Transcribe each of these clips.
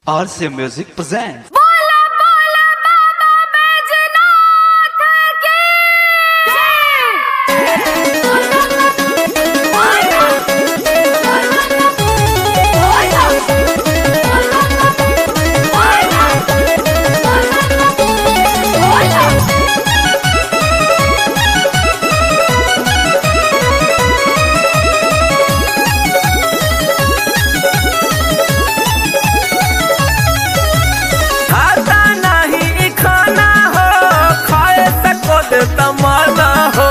RC Music presents. बोला बोला बाबा बैजनाथ की तमन्ना हो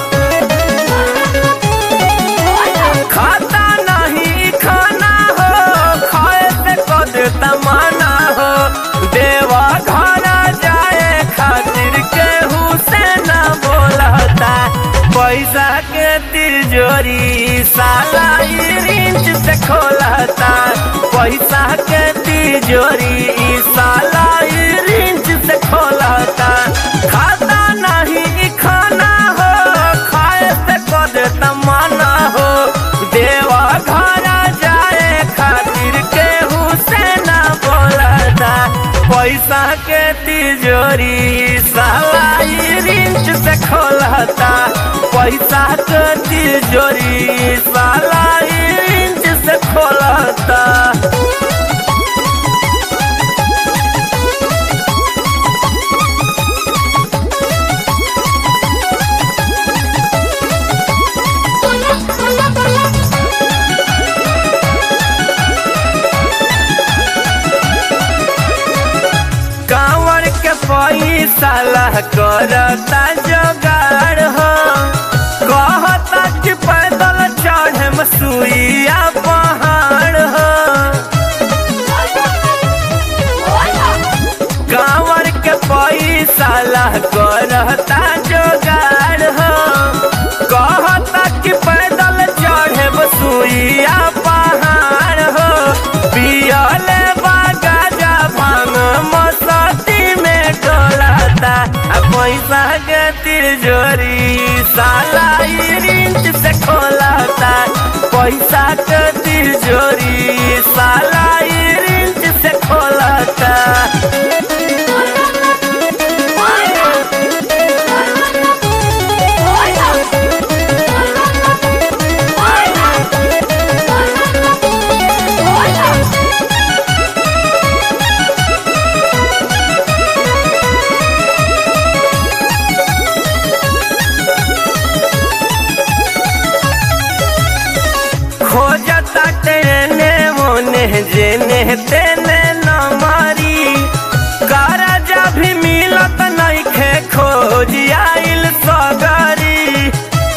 खाता नहीं खाना हो खाए से कद तमन्ना हो देवा घरा जाए खातिर केहू से न बोलता पैसा के तिजोरी साला रिंच से खोलता पैसा के तिजोरी साला रिंच से खोलता खाता नहीं खाना हो खाए से कद तमन्ना हो देवा घरा जाए खातिर केहू से न बोलता पैसा के तिजोरी साला रिंच से खोलता पैसा के तिजोरी साला रिंच से खोलता। कांवर के पैसा ला करता जोगाड़ हो कहता कि पैदल चढ़े मसूइया पहाड़ हो कांवर के पैसा ला करता जोगाड़ हो कहता कि पैदल चढ़े मसूइया पहाड़ हो पियले बागा भांग मस्ती में डोलाता पैसा के तिजोरी साला रिंच से खोलता पैसा के तिजोरी साला रिंच से खोलता। खोजता तेने मोने जेने तेने न मारी गाराजा भी मिलत नहीं खे खोज आइल सगारी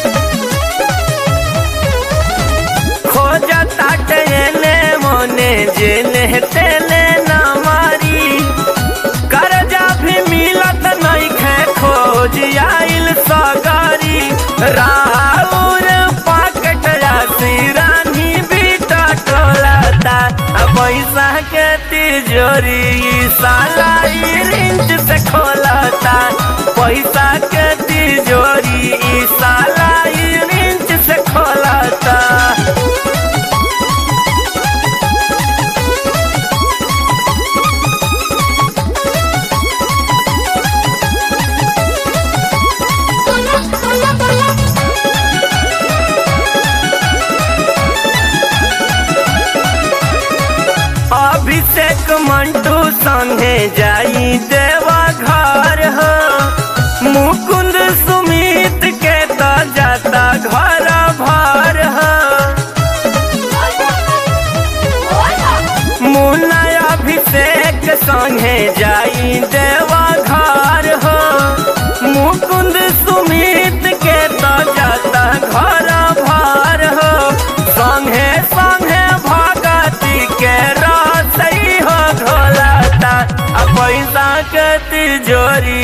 खोजता तेने मोने जेने तेने न मारी गाराजा भी मिलत नहीं खे खोज आइल सगारी राउर पाकट रासिरा पैसा के तिजोरी साला रिंच से खोलता पैसा के तिजोरी साला रिंच से खोलता। अभिषेक मंटू संगे जाई देवा घर हो मुकुंद सुमित के तो जाता घर भर हो मुन्ना अभिषेक संगे जाई देवा घर हो मुकुंद सुमित के तो जाता घर भर हो संगे संगे भगती के पैसा के तिजोरी